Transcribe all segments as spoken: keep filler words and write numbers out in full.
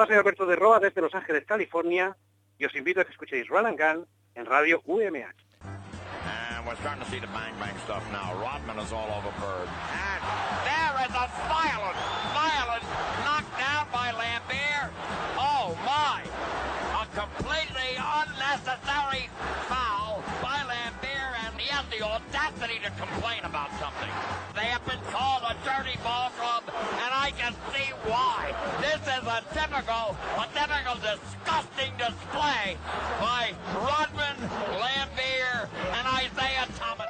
soy Alberto de Roa desde Los Ángeles, California, y os invito a que escuchéis Run and Gun en Radio U M H. And we're starting to see the bang bang stuff now. Rodman is all over Bird. And there is a violent, violent knockdown by Lambert. Oh my! A completely unnecessary foul by Lambert, and he has the audacity to complain about something. They have been called a dirty ball club, and I can see why. This is a typical, a typical disgusting display by Rodman, Lambert, and Isaiah Thomas.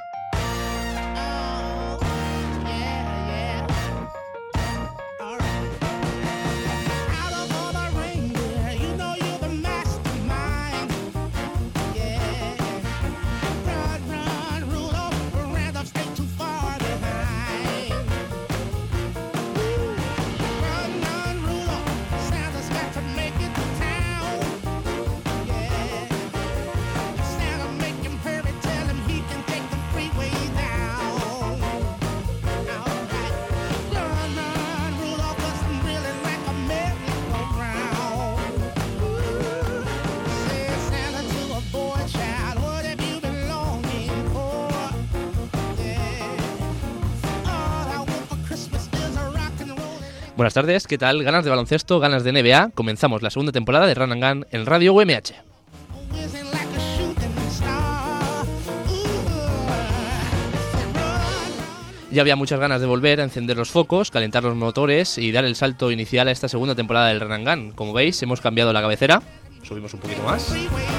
Buenas tardes, ¿qué tal? ¿Ganas de baloncesto? ¿Ganas de N B A? Comenzamos la segunda temporada de Run and Gun en Radio U M H. Ya había muchas ganas de volver a encender los focos, calentar los motores y dar el salto inicial a esta segunda temporada del Run and Gun. Como veis, hemos cambiado la cabecera, subimos un poquito más.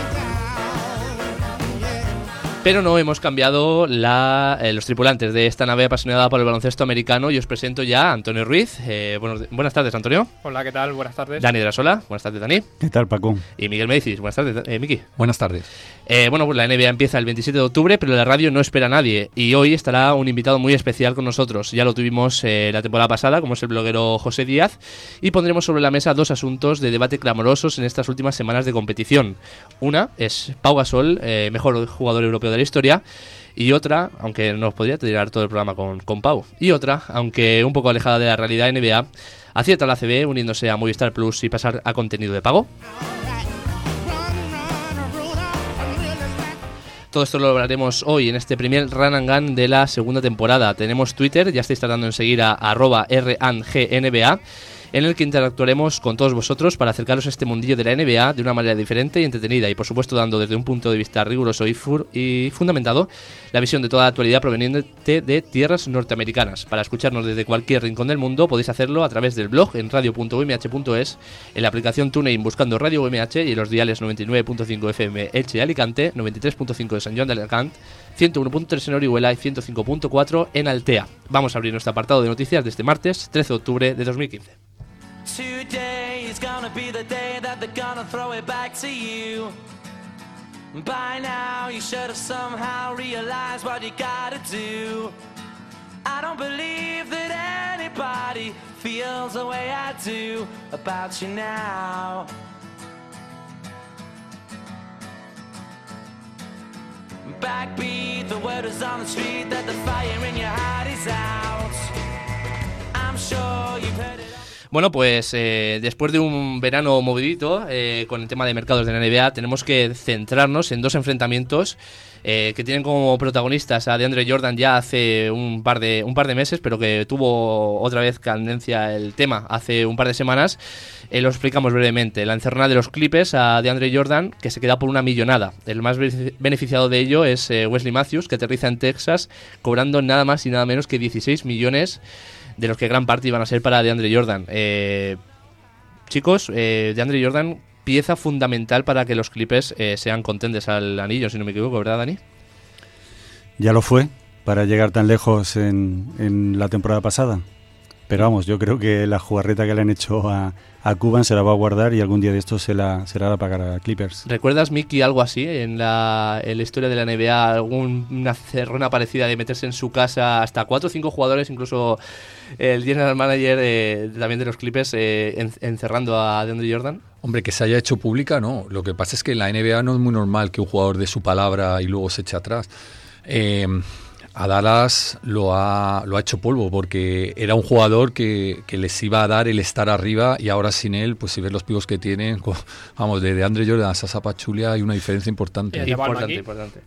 Pero no hemos cambiado la, eh, los tripulantes de esta nave apasionada por el baloncesto americano y os presento ya a Antonio Ruiz. Eh, buenos, buenas tardes, Antonio. Hola, ¿qué tal? Buenas tardes. Dani Drasola. Buenas tardes, Dani. ¿Qué tal, Paco? Y Miguel Médicis. Buenas tardes, eh, Miki. Buenas tardes. Eh, bueno, pues la N B A empieza el veintisiete de octubre, pero la radio no espera a nadie. Y hoy estará un invitado muy especial con nosotros. Ya lo tuvimos eh, la temporada pasada, como es el bloguero José Díaz. Y pondremos sobre la mesa dos asuntos de debate clamorosos en estas últimas semanas de competición. Una es Pau Gasol, eh, mejor jugador europeo de la historia. Y otra, aunque nos podría tirar todo el programa con, con Pau. Y otra, aunque un poco alejada de la realidad N B A, acierta la A C B uniéndose a Movistar Plus y pasar a contenido de pago. Todo esto lo hablaremos hoy en este primer Run and Gun de la segunda temporada. Tenemos Twitter, ya estáis tratando en seguir a arroba R A N G N B A, en el que interactuaremos con todos vosotros para acercaros a este mundillo de la N B A de una manera diferente y entretenida, y por supuesto dando desde un punto de vista riguroso y, fur- y fundamentado la visión de toda la actualidad proveniente de tierras norteamericanas. Para escucharnos desde cualquier rincón del mundo podéis hacerlo a través del blog en radio punto u m h punto es, en la aplicación TuneIn buscando Radio U M H y en los diales noventa y nueve punto cinco F M Elche y Alicante, noventa y tres punto cinco de San Joan de Alicante, ciento uno punto tres en Orihuela y ciento cinco punto cuatro en Altea. Vamos a abrir nuestro apartado de noticias de este martes trece de octubre de dos mil quince. Today is gonna be the day that they're gonna throw it back to you. By now you should have somehow realized what you gotta do. I don't believe that anybody feels the way I do about you now. Backbeat, the word is on the street that the fire in your heart is out. I'm sure you've heard it. Bueno, pues eh, después de un verano movidito eh, con el tema de mercados de la N B A, tenemos que centrarnos en dos enfrentamientos eh, que tienen como protagonistas a DeAndre Jordan ya hace un par de un par de meses, pero que tuvo otra vez candencia el tema hace un par de semanas. Eh, lo explicamos brevemente. La encerrona de los Clippers a DeAndre Jordan, que se queda por una millonada. El más beneficiado de ello es eh, Wesley Matthews, que aterriza en Texas cobrando nada más y nada menos que dieciséis millones, de los que gran parte iban a ser para DeAndre Jordan. Eh, chicos, eh, DeAndre Jordan, pieza fundamental para que los Clippers eh, sean contenders al anillo, si no me equivoco, ¿verdad, Dani? Ya lo fue, para llegar tan lejos en, en la temporada pasada. Pero vamos, yo creo que la jugarreta que le han hecho a, a Cuban se la va a guardar y algún día de estos se la, se la va a pagar a Clippers. ¿Recuerdas, Miki, algo así en la, en la historia de la N B A? ¿Alguna cerrona parecida de meterse en su casa hasta cuatro o cinco jugadores, incluso el general manager eh, también de los Clippers eh, en, encerrando a DeAndre Jordan? Hombre, que se haya hecho pública, no. Lo que pasa es que en la N B A no es muy normal que un jugador dé su palabra y luego se eche atrás. Eh... a Dallas lo ha, lo ha hecho polvo, porque era un jugador que, que les iba a dar el estar arriba, y ahora sin él, pues si ves los pibos que tienen, vamos, de DeAndre Jordan a Sasa Pachulia hay una diferencia importante. Y Importante, importante.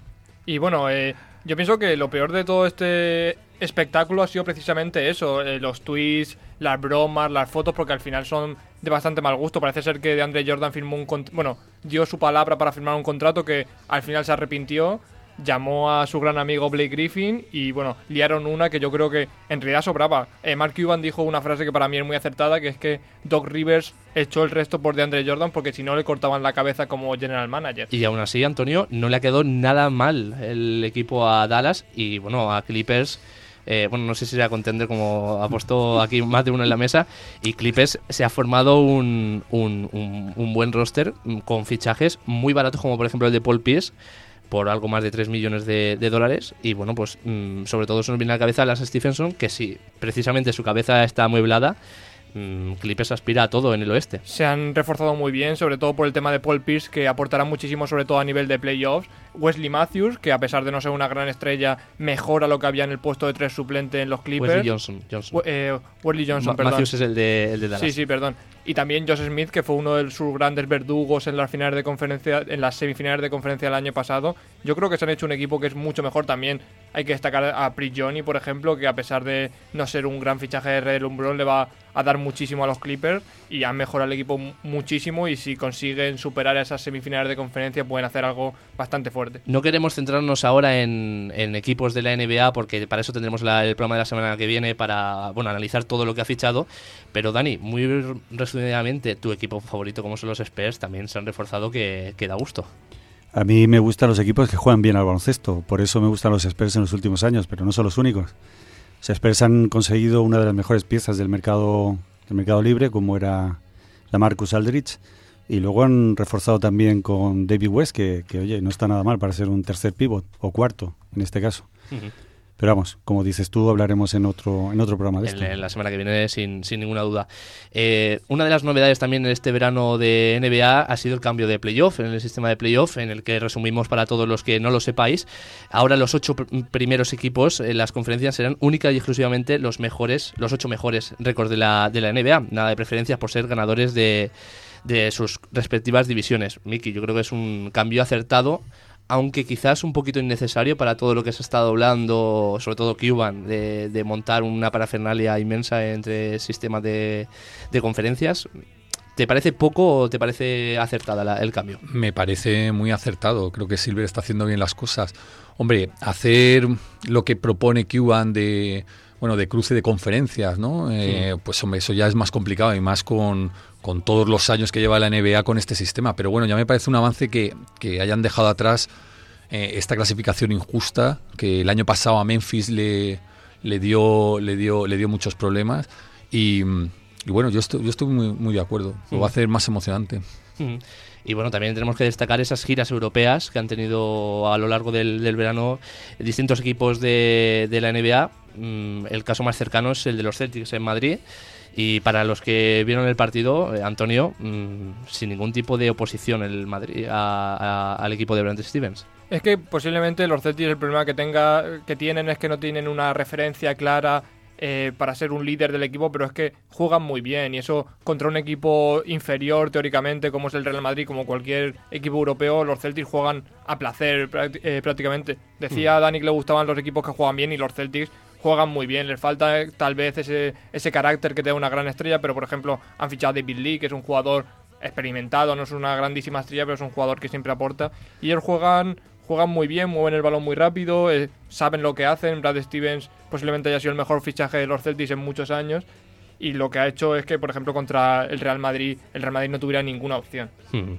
Y bueno, eh, yo pienso que lo peor de todo este espectáculo ha sido precisamente eso, eh, los tweets, las bromas, las fotos, porque al final son de bastante mal gusto. Parece ser que DeAndre Jordan firmó un cont- bueno, dio su palabra para firmar un contrato que al final se arrepintió, llamó a su gran amigo Blake Griffin y bueno, liaron una que yo creo que en realidad sobraba. Eh, Mark Cuban dijo una frase que para mí es muy acertada, que es que Doc Rivers echó el resto por DeAndre Jordan porque si no le cortaban la cabeza como general manager. Y aún así, Antonio, no le ha quedado nada mal el equipo a Dallas y bueno, a Clippers. Eh, bueno, no sé si será contender, como ha puesto aquí más de uno en la mesa, y Clippers se ha formado un, un, un, un buen roster con fichajes muy baratos, como por ejemplo el de Paul Pierce, por algo más de tres millones de, de dólares, y bueno, pues mmm, sobre todo se nos viene a la cabeza Lance Stephenson, que sí, precisamente su cabeza está amueblada. Clippers aspira a todo en el oeste. Se han reforzado muy bien, sobre todo por el tema de Paul Pierce, que aportará muchísimo, sobre todo a nivel de playoffs. Wesley Matthews, que a pesar de no ser una gran estrella, mejora lo que había en el puesto de tres suplente en los Clippers. Wesley Johnson. Johnson. We- eh, Wesley Johnson, Ma- perdón. Matthews es el de, el de Dallas. Sí, sí, perdón. Y también Josh Smith, que fue uno de sus grandes verdugos en las finales de conferencia, en las semifinales de conferencia del año pasado. Yo creo que se han hecho un equipo que es mucho mejor. También hay que destacar a Prigioni, por ejemplo, que a pesar de no ser un gran fichaje de relumbrón, le va a dar muchísimo a los Clippers y han mejorado el equipo muchísimo, y si consiguen superar esas semifinales de conferencia pueden hacer algo bastante fuerte. No queremos centrarnos ahora en, en equipos de la N B A, porque para eso tendremos la- el programa de la semana que viene para bueno analizar todo lo que ha fichado. Pero Dani, muy resumidamente, tu equipo favorito, como son los Spurs, también se han reforzado, que, que da gusto. A mí me gustan los equipos que juegan bien al baloncesto, por eso me gustan los Spurs en los últimos años, pero no son los únicos. Los Spurs han conseguido una de las mejores piezas del mercado, del mercado libre, como era la Marcus Aldridge, y luego han reforzado también con David West, que, que oye, no está nada mal para ser un tercer pívot, o cuarto en este caso. Uh-huh. Pero vamos, como dices tú, hablaremos en otro en otro programa de En, esto. en la semana que viene, sin, sin ninguna duda. Eh, una de las novedades también en este verano de N B A ha sido el cambio de playoff, en el sistema de playoff, en el que resumimos para todos los que no lo sepáis. Ahora los ocho pr- primeros equipos en las conferencias serán única y exclusivamente los mejores, los ocho mejores récords de la, de la N B A. Nada de preferencias por ser ganadores de, de sus respectivas divisiones. Miki, yo creo que es un cambio acertado, aunque quizás un poquito innecesario para todo lo que se ha estado hablando, sobre todo Cuban, de, de montar una parafernalia inmensa entre sistemas de, de conferencias. ¿Te parece poco o te parece acertada la- el cambio? Me parece muy acertado. Creo que Silver está haciendo bien las cosas. Hombre, hacer lo que propone Cuban de bueno de cruce de conferencias, ¿no? Eh, pues hombre, eso ya es más complicado, y más con, con todos los años que lleva la N B A con este sistema. Pero bueno, ya me parece un avance que, que hayan dejado atrás eh, esta clasificación injusta, que el año pasado a Memphis le, le dio le dio le dio muchos problemas. Y, y bueno, yo estoy, yo estoy muy, muy de acuerdo. Lo va a hacer más emocionante. Mm. Y bueno, también tenemos que destacar esas giras europeas que han tenido a lo largo del, del verano distintos equipos de, de la N B A. Mm, el caso más cercano es el de los Celtics en Madrid. Y para los que vieron el partido, eh, Antonio, mm, sin ningún tipo de oposición el Madrid a- a- al equipo de Brent Stevens. Es que posiblemente los Celtics el problema que tenga que tienen es que no tienen una referencia clara eh, para ser un líder del equipo, pero es que juegan muy bien, y eso contra un equipo inferior teóricamente como es el Real Madrid, como cualquier equipo europeo, los Celtics juegan a placer práct- eh, prácticamente. Decía Dani que le gustaban los equipos que juegan bien, y los Celtics juegan muy bien. Les falta eh, tal vez ese, ese carácter que te da una gran estrella, pero por ejemplo han fichado a David Lee, que es un jugador experimentado, no es una grandísima estrella, pero es un jugador que siempre aporta, y ellos juegan juegan muy bien, mueven el balón muy rápido, eh, saben lo que hacen. Brad Stevens posiblemente haya sido el mejor fichaje de los Celtics en muchos años, y lo que ha hecho es que, por ejemplo, contra el Real Madrid, el Real Madrid no tuviera ninguna opción. Mm.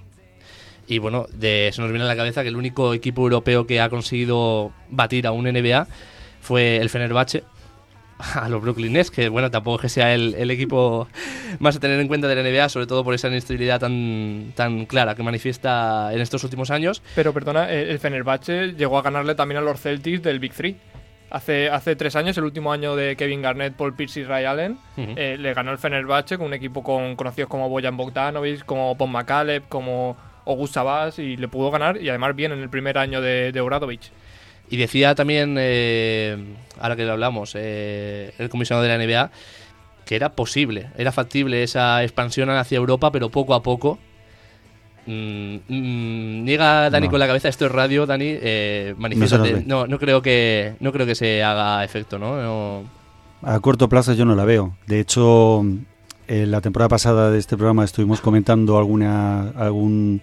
Y bueno, de, se nos viene a la cabeza que el único equipo europeo que ha conseguido batir a un N B A fue el Fenerbahce, a los Brooklyn Nets, que bueno, tampoco es que sea el, el equipo más a tener en cuenta de la N B A, sobre todo por esa inestabilidad tan, tan clara que manifiesta en estos últimos años. Pero perdona, eh, el Fenerbahce llegó a ganarle también a los Celtics del Big Three. Hace, hace tres años, el último año de Kevin Garnett, Paul Pierce y Ray Allen, Uh-huh. eh, le ganó el Fenerbahce con un equipo con conocidos como Bojan Bogdanovic, como Pon McCaleb, como Augusta Bass, y le pudo ganar, y además bien en el primer año de, de Obradovic. Y decía también, eh, ahora que lo hablamos, eh, el comisionado de la N B A, que era posible, era factible esa expansión hacia Europa, pero poco a poco. Mm, mm, niega Dani No. con la cabeza, esto es radio, Dani, eh, manifiéstate. No, no, no creo que no creo que se haga efecto, ¿no? no A corto plazo yo no la veo. De hecho, en la temporada pasada de este programa estuvimos comentando alguna algún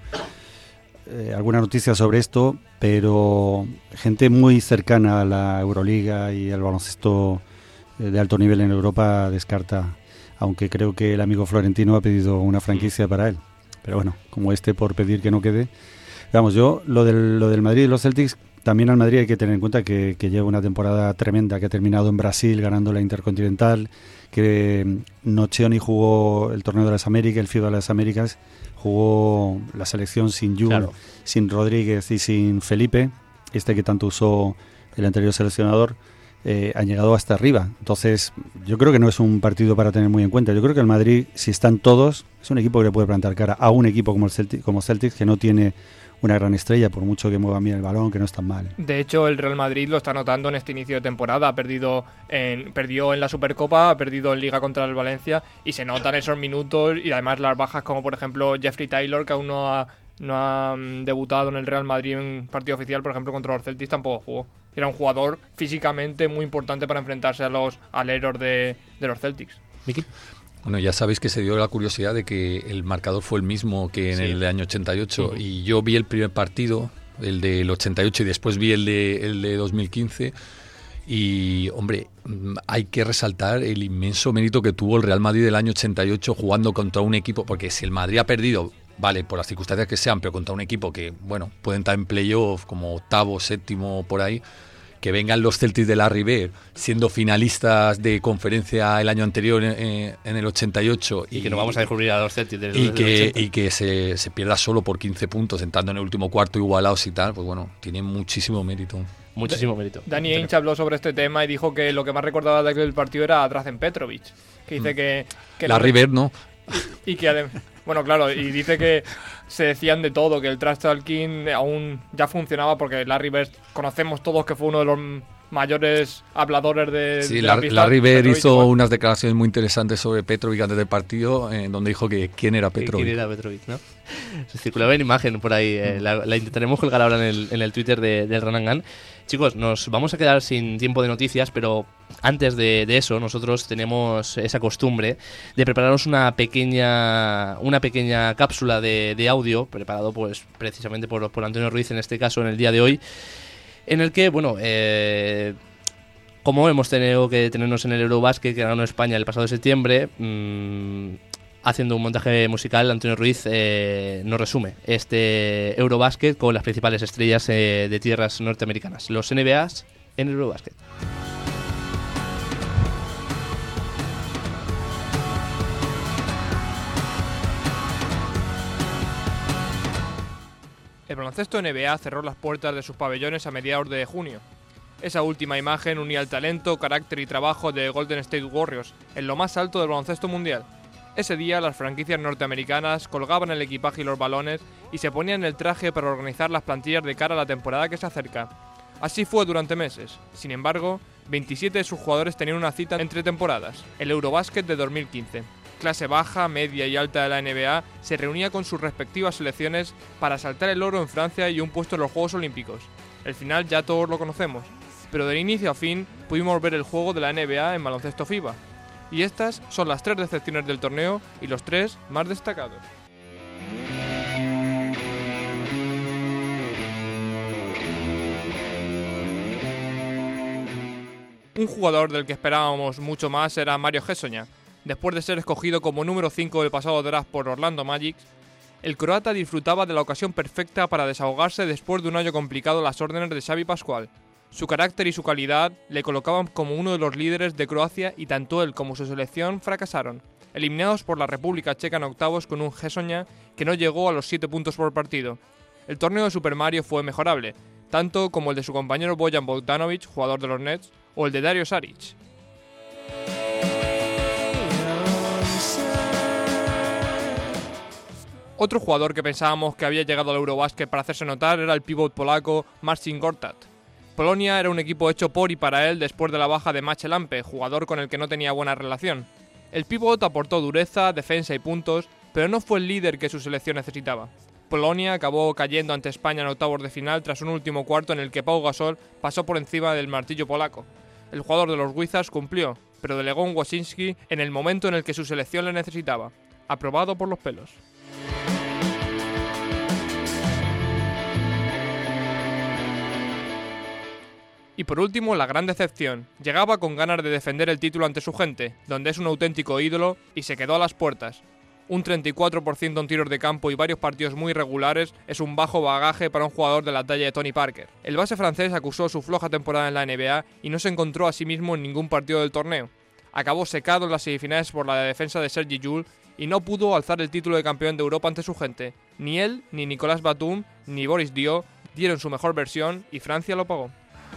eh, alguna noticia sobre esto, pero gente muy cercana a la Euroliga y al baloncesto eh, de alto nivel en Europa descarta, aunque creo que el amigo Florentino ha pedido una franquicia para él. Pero bueno, como este por pedir que no quede. Vamos, yo lo del, lo del Madrid y los Celtics, también al Madrid hay que tener en cuenta que, que lleva una temporada tremenda, que ha terminado en Brasil ganando la Intercontinental, que Nocioni jugó el Torneo de las Américas, el FIBA de las Américas, jugó la selección sin Jun, Claro. sin Rodríguez y sin Felipe, este que tanto usó el anterior seleccionador. Eh, han llegado hasta arriba. Entonces, yo creo que no es un partido para tener muy en cuenta. Yo creo que el Madrid, si están todos, es un equipo que le puede plantar cara a un equipo como el Celtic, como Celtic, que no tiene una gran estrella, por mucho que mueva bien el balón, que no es tan mal. De hecho, el Real Madrid lo está notando en este inicio de temporada. Ha perdido en, perdió en la Supercopa, ha perdido en Liga contra el Valencia y se notan esos minutos y además las bajas como por ejemplo Jeffrey Taylor, que aún no ha, no ha mm, debutado en el Real Madrid en partido oficial, por ejemplo contra los Celtics tampoco jugó. Era un jugador físicamente muy importante para enfrentarse a los aleros de, de los Celtics. ¿Miki? Bueno, ya sabéis que se dio la curiosidad de que el marcador fue el mismo que en Sí. el año ochenta y ocho. Uh-huh. Y yo vi el primer partido, el del ochenta y ocho, y después vi el de, el de dos mil quince. Y, hombre, mm, hay que resaltar el inmenso mérito que tuvo el Real Madrid del año ochenta y ocho jugando contra un equipo, porque si el Madrid ha perdido, vale, por las circunstancias que sean, pero contra un equipo que, bueno, pueden estar en playoff como octavo, séptimo, por ahí, que vengan los Celtics de Larry Bird siendo finalistas de conferencia el año anterior en, en el ochenta y ocho Y, y que no vamos a descubrir a los Celtics del, y del que, ochenta. y que se, se pierda solo por quince puntos, entrando en el último cuarto igualados y tal, pues bueno, tiene muchísimo mérito. Muchísimo mérito. Dani Ainge habló sobre este tema y dijo que lo que más recordaba de aquel partido era a Drazen Petrovic, que dice que... que Larry Bird, ¿no? Y que además, bueno, claro, y dice que se decían de todo, que el trash talking aún ya funcionaba porque Larry Bird, conocemos todos que fue uno de los mayores habladores de, Sí, de la, la pista. Larry Bird Petrovic hizo igual. unas declaraciones muy interesantes sobre Petrovic antes del partido, eh, donde dijo que quién era Petrovic. ¿Quién era Petrovic, no? Se circulaba en imagen por ahí. eh, la, la intentaremos colgar ahora en el, en el Twitter de, del Ranangan. Chicos, nos vamos a quedar sin tiempo de noticias, pero antes de, de eso, nosotros tenemos esa costumbre de prepararnos una pequeña una pequeña cápsula de, de audio, preparado pues precisamente por, por Antonio Ruiz, en este caso, en el día de hoy, en el que, bueno, eh, como hemos tenido que detenernos en el Eurobasket que ganó España el pasado septiembre, mmm, haciendo un montaje musical, Antonio Ruiz eh, nos resume este Eurobasket con las principales estrellas eh, de tierras norteamericanas, los N B As en el Eurobasket. El baloncesto N B A cerró las puertas de sus pabellones a mediados de junio. Esa última imagen unía el talento, carácter y trabajo de Golden State Warriors en lo más alto del baloncesto mundial. Ese día las franquicias norteamericanas colgaban el equipaje y los balones y se ponían el traje para organizar las plantillas de cara a la temporada que se acerca. Así fue durante meses. Sin embargo, veintisiete de sus jugadores tenían una cita entre temporadas, el Eurobasket de dos mil quince. Clase baja, media y alta de la N B A se reunía con sus respectivas selecciones para saltar el oro en Francia y un puesto en los Juegos Olímpicos. El final ya todos lo conocemos, pero de inicio a fin pudimos ver el juego de la N B A en baloncesto FIBA. Y estas son las tres decepciones del torneo y los tres más destacados. Un jugador del que esperábamos mucho más era Mario Hezonja. Después de ser escogido como número cinco del pasado draft por Orlando Magic, el croata disfrutaba de la ocasión perfecta para desahogarse después de un año complicado a las órdenes de Xavi Pascual. Su carácter y su calidad le colocaban como uno de los líderes de Croacia y tanto él como su selección fracasaron, eliminados por la República Checa en octavos con un Hezonja que no llegó a los siete puntos por partido. El torneo de Super Mario fue mejorable, tanto como el de su compañero Bojan Bogdanovic, jugador de los Nets, o el de Dario Saric. Otro jugador que pensábamos que había llegado al Eurobasket para hacerse notar era el pívot polaco Marcin Gortat. Polonia era un equipo hecho por y para él después de la baja de Maciej Lampe, jugador con el que no tenía buena relación. El pívot aportó dureza, defensa y puntos, pero no fue el líder que su selección necesitaba. Polonia acabó cayendo ante España en octavos de final tras un último cuarto en el que Pau Gasol pasó por encima del martillo polaco. El jugador de los Wizards cumplió, pero delegó en Wosinski en el momento en el que su selección le necesitaba. Aprobado por los pelos. Y por último, la gran decepción. Llegaba con ganas de defender el título ante su gente, donde es un auténtico ídolo, y se quedó a las puertas. Un treinta y cuatro por ciento en tiros de campo y varios partidos muy regulares es un bajo bagaje para un jugador de la talla de Tony Parker. El base francés acusó su floja temporada en la N B A y no se encontró a sí mismo en ningún partido del torneo. Acabó secado en las semifinales por la defensa de Sergi Llull y no pudo alzar el título de campeón de Europa ante su gente. Ni él, ni Nicolas Batum, ni Boris Diaw dieron su mejor versión y Francia lo pagó.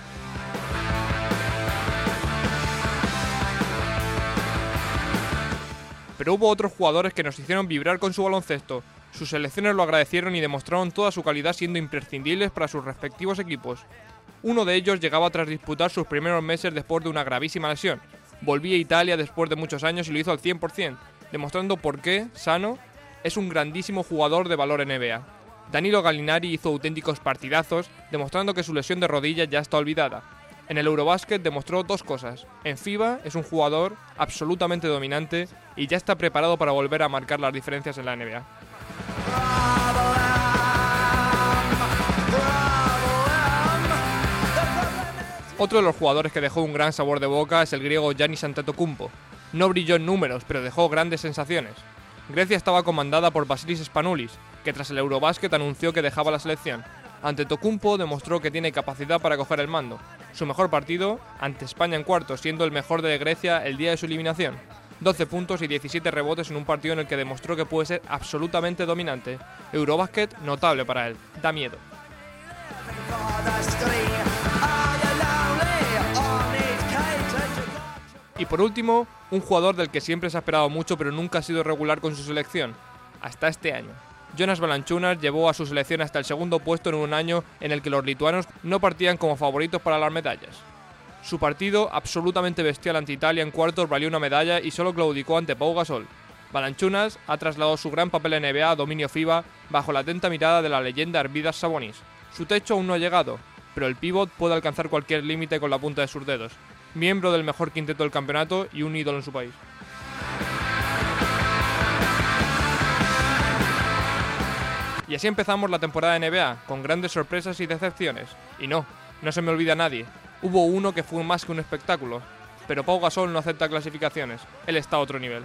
Pero hubo otros jugadores que nos hicieron vibrar con su baloncesto. Sus selecciones lo agradecieron y demostraron toda su calidad siendo imprescindibles para sus respectivos equipos. Uno de ellos llegaba tras disputar sus primeros meses después de una gravísima lesión. Volvía a Italia después de muchos años y lo hizo al cien por ciento, demostrando por qué Sano es un grandísimo jugador de valor N B A. Danilo Gallinari hizo auténticos partidazos, demostrando que su lesión de rodilla ya está olvidada. En el Eurobasket demostró dos cosas. En FIBA es un jugador absolutamente dominante y ya está preparado para volver a marcar las diferencias en la N B A. Otro de los jugadores que dejó un gran sabor de boca es el griego Giannis Antetokounmpo. No brilló en números, pero dejó grandes sensaciones. Grecia estaba comandada por Vasilis Spanoulis, que tras el Eurobasket anunció que dejaba la selección. Antetokounmpo demostró que tiene capacidad para coger el mando. Su mejor partido, ante España en cuartos, siendo el mejor de Grecia el día de su eliminación. doce puntos y diecisiete rebotes en un partido en el que demostró que puede ser absolutamente dominante. Eurobasket notable para él. Da miedo. Y por último, un jugador del que siempre se ha esperado mucho pero nunca ha sido regular con su selección. Hasta este año. Jonas Valanciunas llevó a su selección hasta el segundo puesto en un año en el que los lituanos no partían como favoritos para las medallas. Su partido, absolutamente bestial ante Italia en cuartos, valió una medalla y solo claudicó ante Pau Gasol. Valanciunas ha trasladado su gran papel en N B A a dominio FIBA bajo la atenta mirada de la leyenda Arvydas Sabonis. Su techo aún no ha llegado, pero el pívot puede alcanzar cualquier límite con la punta de sus dedos. Miembro del mejor quinteto del campeonato y un ídolo en su país. Y así empezamos la temporada de N B A, con grandes sorpresas y decepciones. Y no, no se me olvida a nadie. Hubo uno que fue más que un espectáculo. Pero Pau Gasol no acepta clasificaciones. Él está a otro nivel.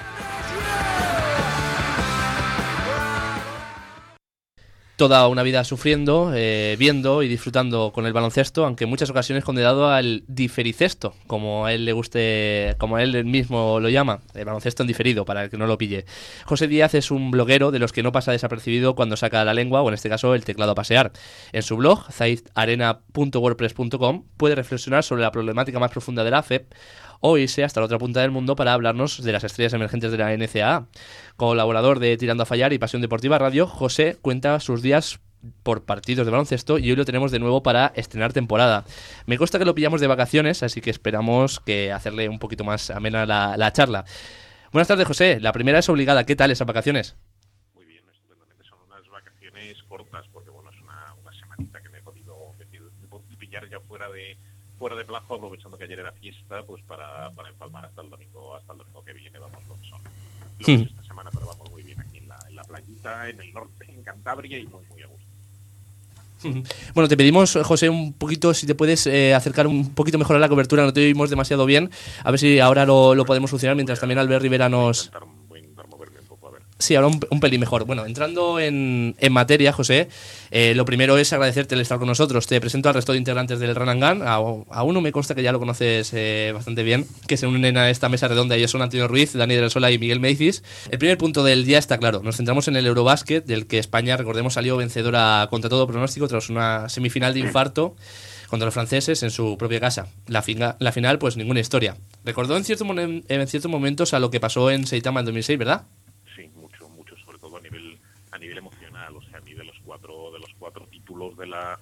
Toda una vida sufriendo, eh, viendo y disfrutando con el baloncesto, aunque en muchas ocasiones condenado al difericesto, como a él le guste, como a él mismo lo llama, el baloncesto en diferido, para el que no lo pille. José Díaz es un bloguero de los que no pasa desapercibido cuando saca la lengua, o en este caso el teclado a pasear. En su blog, zaid arena punto wordpress punto com, puede reflexionar sobre la problemática más profunda de la F E P, o irse hasta la otra punta del mundo para hablarnos de las estrellas emergentes de la N C A A. Colaborador de Tirando a Fallar y Pasión Deportiva Radio, José cuenta sus días por partidos de baloncesto y hoy lo tenemos de nuevo para estrenar temporada. Me consta que lo pillamos de vacaciones, así que esperamos que hacerle un poquito más amena la, la charla. Buenas tardes, José. La primera es obligada. ¿Qué tal esas vacaciones? Muy bien, estupendamente. Son unas vacaciones cortas porque, bueno, es una, una semanita que me he podido, me he podido pillar ya fuera de fuera de plazo, aprovechando que ayer era fiesta, pues para, para empalmar hasta el domingo hasta el domingo que viene. Vamos, lo que son los Hmm. esta semana, pero vamos muy bien aquí en la, en la playita, en el norte, en Cantabria, y muy, muy a gusto. Bueno, te pedimos, José, un poquito, si te puedes eh, acercar un poquito mejor a la cobertura, no te oímos demasiado bien, a ver si ahora lo, lo podemos solucionar, mientras también Albert Rivera nos... Voy a intentar, voy a intentar moverme un poco, a ver. Sí, ahora un, un pelín mejor. Bueno, entrando en, en materia, José, eh, lo primero es agradecerte el estar con nosotros. Te presento al resto de integrantes del Run and Gun. A, a uno me consta que ya lo conoces eh, bastante bien, que se unen a esta mesa redonda. Ellos son Antonio Ruiz, Dani de la Sola y Miguel Meicis. El primer punto del día está claro. Nos centramos en el Eurobasket, del que España, recordemos, salió vencedora contra todo pronóstico tras una semifinal de infarto contra los franceses en su propia casa. La, finga, la final, pues ninguna historia. Recordó en, cierto, en ciertos momentos a lo que pasó en Saitama en dos mil seis, ¿verdad? Sí, mucho, mucho, sobre todo a nivel a nivel emocional. O sea, a mí de los cuatro de los cuatro títulos de la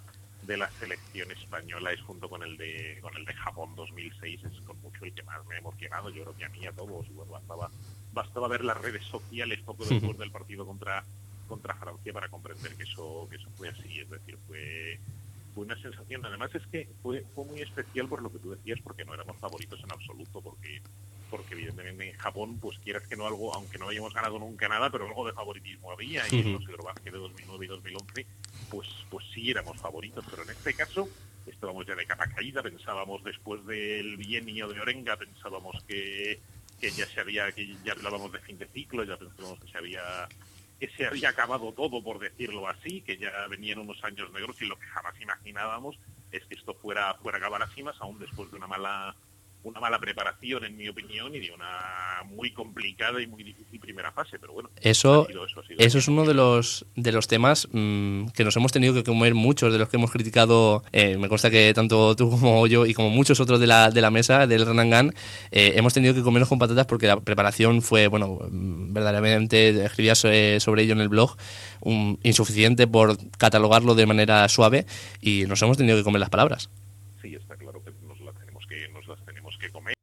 de la selección española es junto con el de con el de Japón dos mil seis, es con mucho el que más me ha emocionado. Yo creo que a mí, a todos, y bueno, bastaba, bastaba ver las redes sociales poco después del partido contra contra Francia para comprender que eso que eso fue así. Es decir, fue fue una sensación. Además es que fue, fue muy especial por lo que tú decías, porque no éramos favoritos en absoluto, porque porque evidentemente en Japón, pues quieras que no algo, aunque no hayamos ganado nunca nada, pero algo de favoritismo había, y en los Eurobasket de dos mil nueve y dos mil once, pues pues sí éramos favoritos, pero en este caso estábamos ya de capa caída. Pensábamos, después del bienio de Orenga, pensábamos que, que ya se había, que ya hablábamos de fin de ciclo, ya pensábamos que se había que se había acabado todo, por decirlo así, que ya venían unos años negros, y lo que jamás imaginábamos es que esto fuera fuera a acabar así, más aún después de una mala una mala preparación, en mi opinión, y de una muy complicada y muy difícil primera fase, pero bueno. Eso, ha sido eso, ha sido eso es uno de los de los temas mmm, que nos hemos tenido que comer muchos de los que hemos criticado. Eh, me consta que tanto tú como yo y como muchos otros de la de la mesa del Renangan eh, hemos tenido que comernos con patatas, porque la preparación fue, bueno, verdaderamente, escribías sobre ello en el blog, un, insuficiente por catalogarlo de manera suave, y nos hemos tenido que comer las palabras. Sí, está claro que nos las tenemos que nos las tenemos que comer.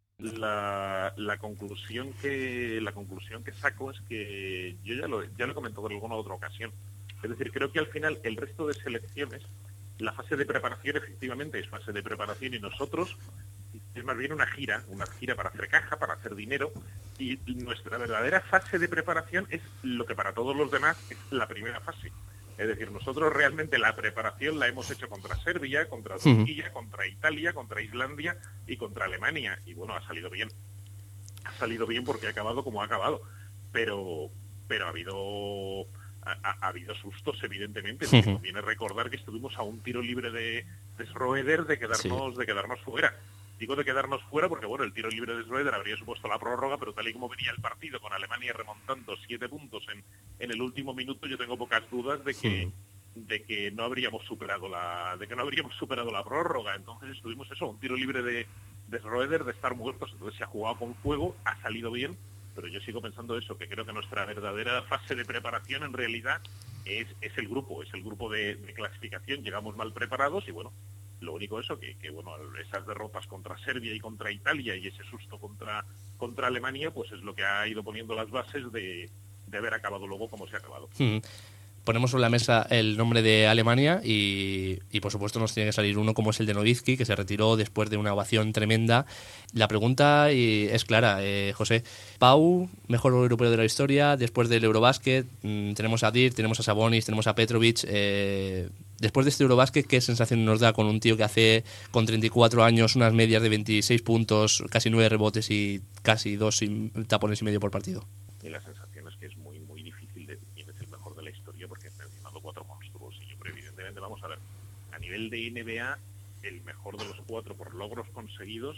La, la conclusión que la conclusión que saco es que yo ya lo ya lo he comentado en alguna otra ocasión. Es decir, creo que al final el resto de selecciones, la fase de preparación efectivamente es fase de preparación, y nosotros es más bien una gira, una gira para hacer caja, para hacer dinero, y nuestra verdadera fase de preparación es lo que para todos los demás es la primera fase. Es decir, nosotros realmente la preparación la hemos hecho contra Serbia, contra Turquía, uh-huh. contra Italia, contra Islandia y contra Alemania. Y bueno, ha salido bien. Ha salido bien porque ha acabado como ha acabado. Pero pero ha habido ha, ha habido sustos, evidentemente. Porque uh-huh. conviene recordar que estuvimos a un tiro libre de, de Schroeder de quedarnos, sí. de quedarnos fuera. Digo de quedarnos fuera porque, bueno, el tiro libre de Schroeder habría supuesto la prórroga, pero tal y como venía el partido, con Alemania remontando siete puntos en, en el último minuto, yo tengo pocas dudas de que sí. de que no habríamos superado la de que no habríamos superado la prórroga. Entonces estuvimos eso, un tiro libre de, de Schroeder, de estar muertos. Entonces se ha jugado con fuego, ha salido bien, pero yo sigo pensando eso, que creo que nuestra verdadera fase de preparación en realidad es, es el grupo, es el grupo de, de clasificación. Llegamos mal preparados y bueno, lo único eso, que, que bueno, esas derrotas contra Serbia y contra Italia y ese susto contra contra Alemania, pues es lo que ha ido poniendo las bases de, de haber acabado luego como se ha acabado. Hmm. Ponemos sobre la mesa el nombre de Alemania y, y por supuesto nos tiene que salir uno como es el de Nowitzki, que se retiró después de una ovación tremenda. La pregunta y es clara, eh, José. Pau, mejor europeo de la historia, después del Eurobasket, mmm, tenemos a Dirk, tenemos a Sabonis, tenemos a Petrovic. Eh, después de este Eurobasket, ¿qué sensación nos da con un tío que hace con treinta y cuatro años unas medias de veintiséis puntos, casi nueve rebotes y casi dos tapones y medio por partido? Y la sensación es que es muy, muy difícil de quién es el mejor de la historia, porque he mencionado cuatro monstruos. Y yo, pero evidentemente, vamos a ver, a nivel de N B A, el mejor de los cuatro por logros conseguidos,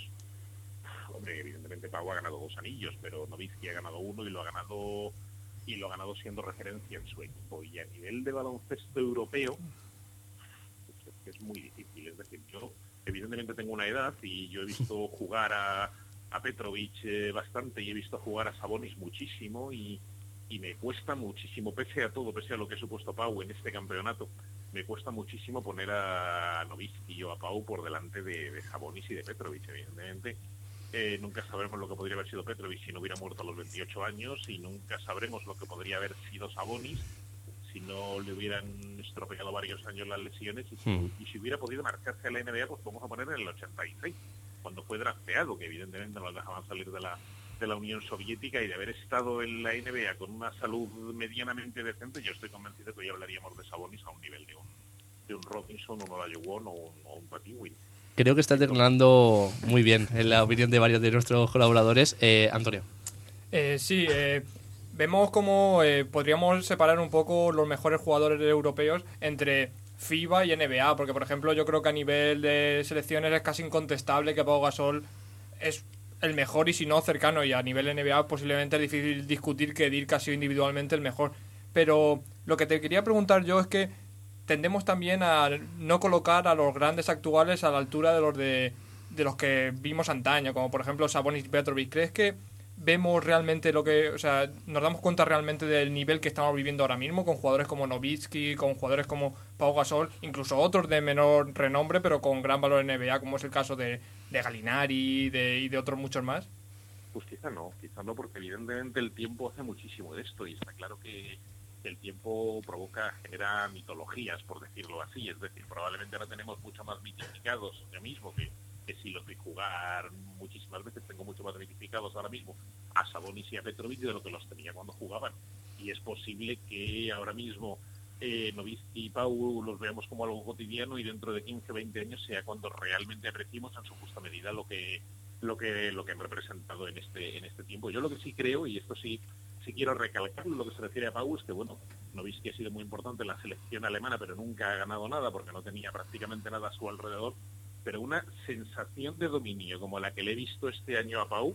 hombre, evidentemente Pau ha ganado dos anillos, pero Nowitzki ha ganado uno y lo ha ganado y lo ha ganado siendo referencia en su equipo. Y a nivel de baloncesto europeo, pues es, es muy difícil. Es decir, yo evidentemente tengo una edad y yo he visto jugar a a Petrovic eh, bastante, y he visto jugar a Sabonis muchísimo, y, y me cuesta muchísimo, pese a todo, pese a lo que ha supuesto Pau en este campeonato, me cuesta muchísimo poner a Nowitzki o a Pau por delante de, de Sabonis y de Petrovic. Evidentemente eh, nunca sabremos lo que podría haber sido Petrovic si no hubiera muerto a los veintiocho años, y nunca sabremos lo que podría haber sido Sabonis si no le hubieran estropeado varios años las lesiones, y si, mm. y si hubiera podido marcharse a la N B A, pues vamos a poner en el ochenta y seis, cuando fue drafteado, que evidentemente no lo dejaban salir de la de la Unión Soviética, y de haber estado en la N B A con una salud medianamente decente, yo estoy convencido que hoy hablaríamos de Sabonis a un nivel de un, de un Robinson, un Olajuwon o un, o un Pat Ewing. Creo que está declarando muy bien en la opinión de varios de nuestros colaboradores. Eh, Antonio. Eh, sí, eh, vemos cómo eh, podríamos separar un poco los mejores jugadores europeos entre FIBA y N B A, porque por ejemplo yo creo que a nivel de selecciones es casi incontestable que Pau Gasol es el mejor, y si no cercano, y a nivel N B A posiblemente es difícil discutir que Dirk ha sido individualmente el mejor. Pero lo que te quería preguntar yo es que tendemos también a no colocar a los grandes actuales a la altura de los de, de los que vimos antaño, como por ejemplo Sabonis y Petrovic. ¿Crees que vemos realmente lo que, o sea, nos damos cuenta realmente del nivel que estamos viviendo ahora mismo con jugadores como Nowitzki, con jugadores como Pau Gasol, incluso otros de menor renombre pero con gran valor en N B A, como es el caso de, de Gallinari de, y de otros muchos más. Pues quizá no, quizá no, porque evidentemente el tiempo hace muchísimo de esto y está claro que el tiempo provoca, genera mitologías, por decirlo así, es decir, probablemente ahora tenemos mucho más mitificados yo mismo que que si los vi jugar muchísimas veces, tengo mucho más mitificados ahora mismo a Sabonis y a Petrovic de lo que los tenía cuando jugaban. Y es posible que ahora mismo eh, Nowitzki y Pau los veamos como algo cotidiano y dentro de quince, veinte años sea cuando realmente apreciemos en su justa medida lo que lo que lo que han representado en este en este tiempo. Yo lo que sí creo, y esto sí sí quiero recalcarlo, lo que se refiere a Pau, es que bueno, Nowitzki ha sido muy importante en la selección alemana, pero nunca ha ganado nada porque no tenía prácticamente nada a su alrededor. Pero una sensación de dominio como la que le he visto este año a Pau,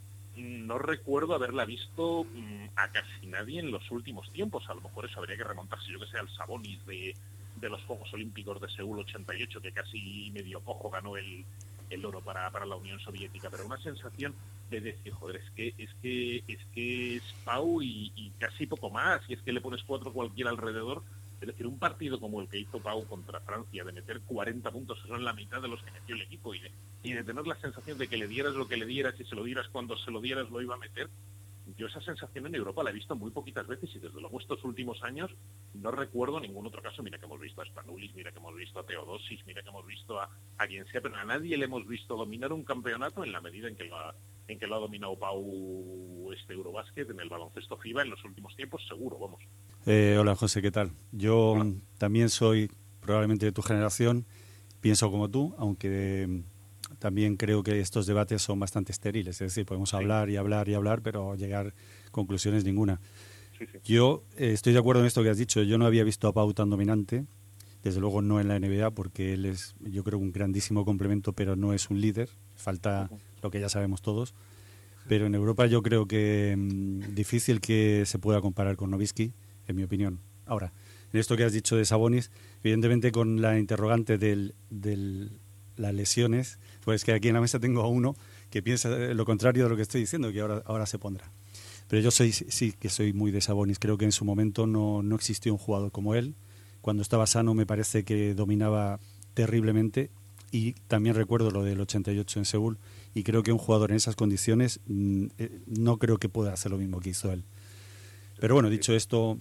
no recuerdo haberla visto mmm, a casi nadie en los últimos tiempos. A lo mejor eso habría que remontarse, yo que sé, al Sabonis de, de los Juegos Olímpicos de Seúl ochenta y ocho, que casi medio cojo ganó el, el oro para, para la Unión Soviética. Pero una sensación de decir, joder, es que es que es que es Pau y, y casi poco más, y es que le pones cuatro cualquiera alrededor. Es decir, un partido como el que hizo Pau contra Francia, de meter cuarenta puntos, eso son la mitad de los que metió el equipo, y de, y de tener la sensación de que le dieras lo que le dieras y se lo dieras cuando se lo dieras lo iba a meter, yo esa sensación en Europa la he visto muy poquitas veces y desde luego estos últimos años no recuerdo ningún otro caso. Mira que hemos visto a Spanulis, mira que hemos visto a Teodosis, mira que hemos visto a, a quien sea, pero a nadie le hemos visto dominar un campeonato en la medida en que lo ha, en que lo ha dominado Pau este Eurobásquet en el baloncesto FIBA en los últimos tiempos, seguro, vamos. Eh, hola José, ¿qué tal? Yo hola. También soy probablemente de tu generación, pienso como tú, aunque eh, también creo que estos debates son bastante estériles, es decir, podemos sí. hablar y hablar y hablar, pero llegar a conclusiones ninguna. Sí, sí. Yo eh, estoy de acuerdo en esto que has dicho, yo no había visto a Pau tan dominante, desde luego no en la N B A, porque él es, yo creo, un grandísimo complemento, pero no es un líder, falta uh-huh. lo que ya sabemos todos. Pero en Europa yo creo que mmm, difícil que se pueda comparar con Nowitzki, en mi opinión. Ahora, en esto que has dicho de Sabonis, evidentemente con la interrogante de las lesiones, pues que aquí en la mesa tengo a uno que piensa lo contrario de lo que estoy diciendo, que ahora, ahora se pondrá. Pero yo soy, sí que soy muy de Sabonis, creo que en su momento no, no existió un jugador como él. Cuando estaba sano me parece que dominaba terriblemente, y también recuerdo lo del ochenta y ocho en Seúl, y creo que un jugador en esas condiciones mmm, eh, no creo que pueda hacer lo mismo que hizo él. Pero bueno, dicho esto,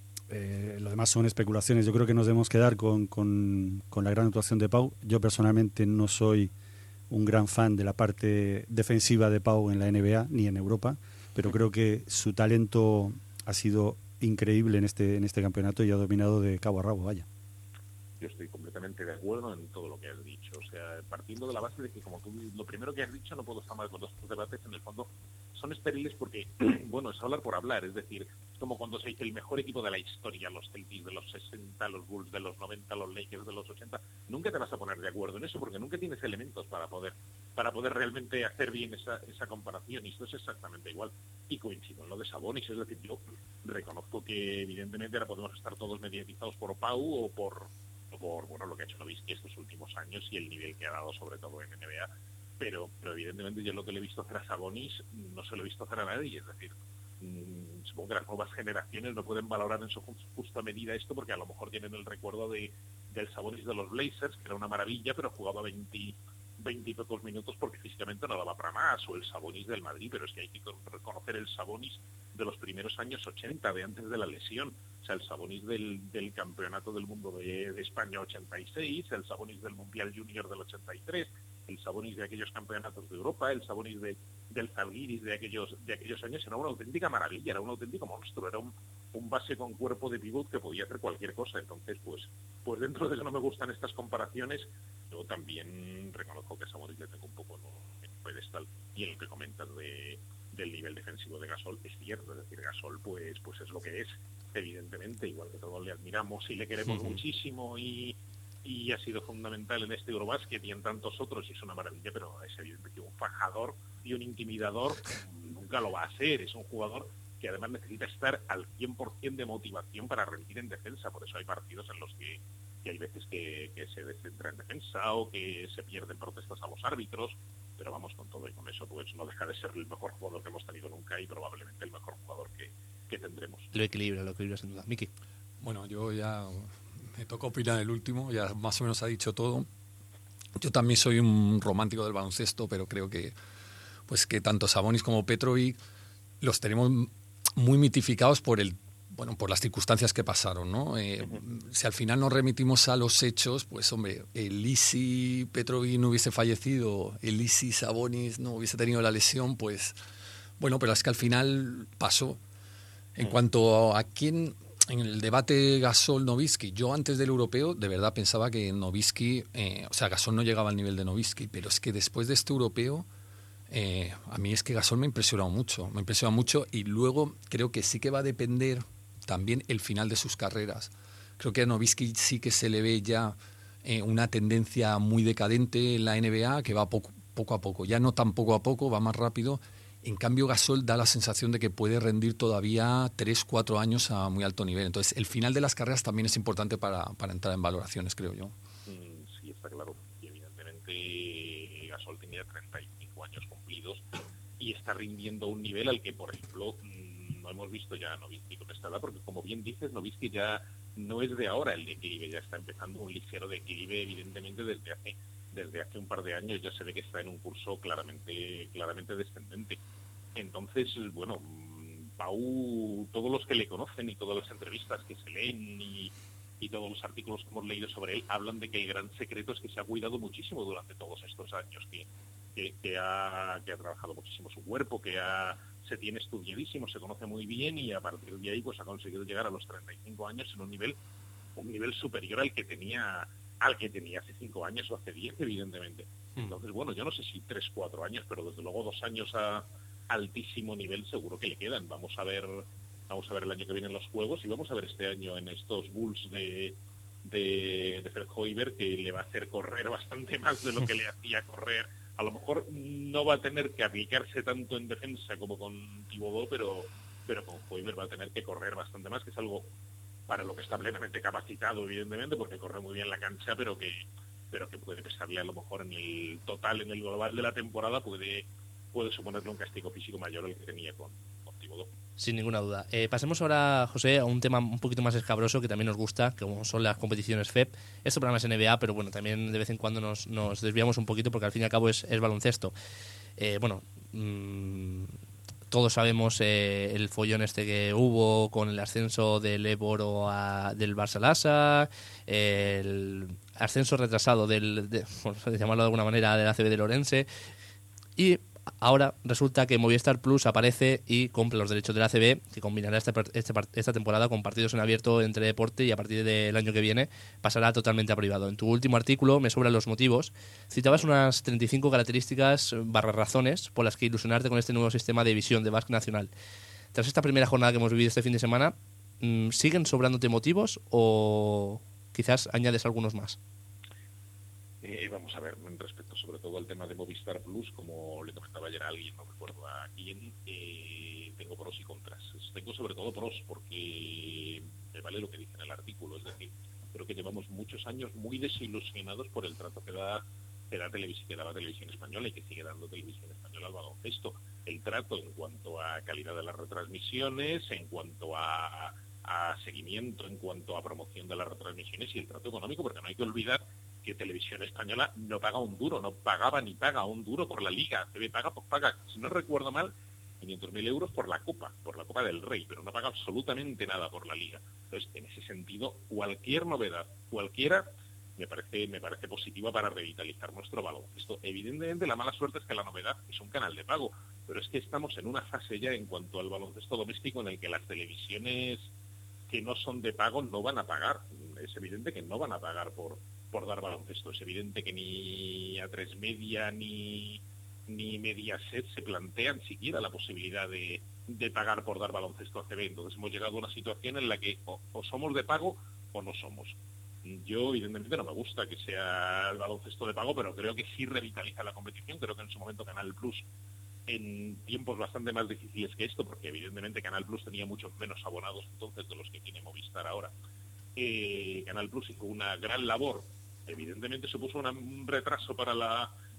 eh, lo demás son especulaciones. Yo creo que nos debemos quedar con, con, con la gran actuación de Pau. Yo personalmente no soy un gran fan de la parte defensiva de Pau en la N B A ni en Europa, pero creo que su talento ha sido increíble en este, en este campeonato y ha dominado de cabo a rabo, vaya. Yo estoy completamente de acuerdo en todo lo que has dicho. O sea, partiendo de la base de que, como tú, lo primero que has dicho, no puedo estar más con los debates, en el fondo son estériles porque, bueno, es hablar por hablar. Es decir, como cuando se dice el mejor equipo de la historia, los Celtics de los sesenta, los Bulls de los noventa, los Lakers de los ochenta, nunca te vas a poner de acuerdo en eso porque nunca tienes elementos para poder para poder realmente hacer bien esa, esa comparación, y esto es exactamente igual. Y coincido en lo de Sabonis, es decir, yo reconozco que evidentemente ahora podemos estar todos mediatizados por Pau o por por bueno lo que ha hecho Nowitzki estos últimos años y el nivel que ha dado sobre todo en N B A, pero, pero evidentemente yo lo que le he visto hacer a Sabonis no se lo he visto hacer a nadie. Es decir, mmm, supongo que las nuevas generaciones no pueden valorar en su justa medida esto porque a lo mejor tienen el recuerdo de del Sabonis de los Blazers, que era una maravilla, pero jugaba veinte, veinte y pocos minutos porque físicamente no daba para más, o el Sabonis del Madrid, pero es que hay que reconocer el Sabonis de los primeros años ochenta, de antes de la lesión. O sea, el Sabonis del, del Campeonato del Mundo de, de España ochenta y seis, el Sabonis del Mundial Junior del ochenta y tres, el Sabonis de aquellos campeonatos de Europa, el Sabonis de, del Zalgiris de aquellos de aquellos años, era una auténtica maravilla, era un auténtico monstruo, era un, un base con cuerpo de pivot que podía hacer cualquier cosa. Entonces, pues pues dentro de que no me gustan estas comparaciones, yo también reconozco que a Sabonis le tengo un poco en pedestal, y el que comentas de, del nivel defensivo de Gasol es cierto. Es decir, Gasol pues pues es lo que es, evidentemente, igual que todos le admiramos y le queremos uh-huh. muchísimo, y, y ha sido fundamental en este Eurobásquet y en tantos otros, y es una maravilla, pero es evidente que un fajador y un intimidador nunca lo va a ser. Es un jugador que además necesita estar al cien por ciento de motivación para rendir en defensa. Por eso hay partidos en los que, que hay veces que, que se descentra en defensa o que se pierden protestas a los árbitros. pero vamos, con todo y con eso, pues no deja de ser el mejor jugador que hemos tenido nunca y probablemente el mejor jugador que, que tendremos. Lo equilibra, lo equilibra sin duda. Miki. Bueno, yo ya me toca opinar el último, ya más o menos ha dicho todo. Yo también soy un romántico del baloncesto, pero creo que pues que tanto Sabonis como Petrovic los tenemos muy mitificados por el bueno por las circunstancias que pasaron, ¿no? Eh, uh-huh. Si al final nos remitimos a los hechos, pues hombre, el Isi Petrovic no hubiese fallecido, el Isi Sabonis no hubiese tenido la lesión, pues bueno, pero es que al final pasó. En uh-huh. cuanto a quién, en el debate Gasol-Nowitzki, yo antes del europeo de verdad pensaba que Nowitzki, eh, o sea, Gasol no llegaba al nivel de Nowitzki, pero es que después de este europeo Eh, a mí es que Gasol me ha impresionado mucho, me ha impresionado mucho y luego creo que sí que va a depender también el final de sus carreras. Creo que a Nowitzki sí que se le ve ya eh, una tendencia muy decadente en la N B A que va poco, poco a poco, ya no tan poco a poco, va más rápido. En cambio Gasol da la sensación de que puede rendir todavía tres, cuatro años a muy alto nivel. Entonces el final de las carreras también es importante para, para entrar en valoraciones, creo yo. Mm, sí, está claro. Y evidentemente Gasol tenía treinta y cinco años cumplidos y está rindiendo a un nivel al que, por ejemplo, no hemos visto ya a Nowitzki con esta edad, porque como bien dices, Nowitzki ya no es de ahora el declive, ya está empezando un ligero declive, evidentemente desde hace desde hace un par de años ya se ve que está en un curso claramente claramente descendente. Entonces, bueno, Pau, todos los que le conocen y todas las entrevistas que se leen y y todos los artículos que hemos leído sobre él hablan de que el gran secreto es que se ha cuidado muchísimo durante todos estos años, que, que, que, ha, que ha trabajado muchísimo su cuerpo, que ha, se tiene estudiadísimo, se conoce muy bien y a partir de ahí pues ha conseguido llegar a los treinta y cinco años en un nivel un nivel superior al que tenía al que tenía hace cinco años o hace diez, evidentemente. Entonces, bueno, yo no sé si tres, cuatro años, pero desde luego dos años a altísimo nivel seguro que le quedan. Vamos a ver... Vamos a ver el año que viene en los Juegos y vamos a ver este año en estos Bulls de, de, de Fred Hoiberg, que le va a hacer correr bastante más de lo que le hacía correr. A lo mejor no va a tener que aplicarse tanto en defensa como con Thibodeau, pero, pero con Hoiberg va a tener que correr bastante más, que es algo para lo que está plenamente capacitado, evidentemente, porque corre muy bien la cancha, pero que, pero que puede pesarle a lo mejor en el total, en el global de la temporada, puede, puede suponerle un castigo físico mayor al que tenía con, con Thibodeau. Sin ninguna duda. Eh, pasemos ahora, José, a un tema un poquito más escabroso que también nos gusta, como son las competiciones F E P. Esto para más N B A, pero bueno, también de vez en cuando nos, nos desviamos un poquito porque al fin y al cabo es, es baloncesto. Eh, bueno, mmm, todos sabemos eh, el follón este que hubo con el ascenso del Éboro a, del Barça Lassa, eh, el ascenso retrasado del, de, por llamarlo de alguna manera, del A C B de Lorense, y ahora resulta que Movistar Plus aparece y compra los derechos del A C B, que combinará esta, esta, esta temporada con partidos en abierto entre deporte y a partir del año que viene pasará totalmente a privado. En tu último artículo, Me sobran los motivos, citabas unas treinta y cinco características barra razones por las que ilusionarte con este nuevo sistema de visión de básquet nacional. Tras esta primera jornada que hemos vivido este fin de semana, ¿siguen sobrándote motivos o quizás añades algunos más? Eh, vamos a ver, respecto sobre todo al tema de Movistar Plus, como le comentaba ayer a alguien, no recuerdo a quién, eh, tengo pros y contras. Tengo sobre todo pros porque me vale lo que dice en el artículo, es decir, creo que llevamos muchos años muy desilusionados por el trato que da que da televisión, que daba Televisión Española y que sigue dando Televisión Española al baloncesto. El trato en cuanto a calidad de las retransmisiones, en cuanto a, a seguimiento, en cuanto a promoción de las retransmisiones y el trato económico, porque no hay que olvidar que Televisión Española no paga un duro, no pagaba ni paga un duro por la Liga. T V paga, pues paga, si no recuerdo mal, quinientos mil euros por la Copa, por la Copa del Rey, pero no paga absolutamente nada por la Liga. Entonces, en ese sentido, cualquier novedad, cualquiera, me parece me parece positiva para revitalizar nuestro baloncesto. Evidentemente, la mala suerte es que la novedad es un canal de pago, pero es que estamos en una fase ya en cuanto al baloncesto doméstico en el que las televisiones que no son de pago no van a pagar. Es evidente que no van a pagar por por dar baloncesto. Es evidente que ni A tres Media ni, ni Mediaset se plantean siquiera la posibilidad de, de pagar por dar baloncesto a T V. Entonces hemos llegado a una situación en la que o, o somos de pago o no somos. Yo, evidentemente, no me gusta que sea el baloncesto de pago, pero creo que sí revitaliza la competición. Creo que en su momento Canal Plus, en tiempos bastante más difíciles que esto, porque evidentemente Canal Plus tenía muchos menos abonados entonces de los que tiene Movistar ahora, eh, Canal Plus hizo una gran labor. Evidentemente supuso una, un retraso para la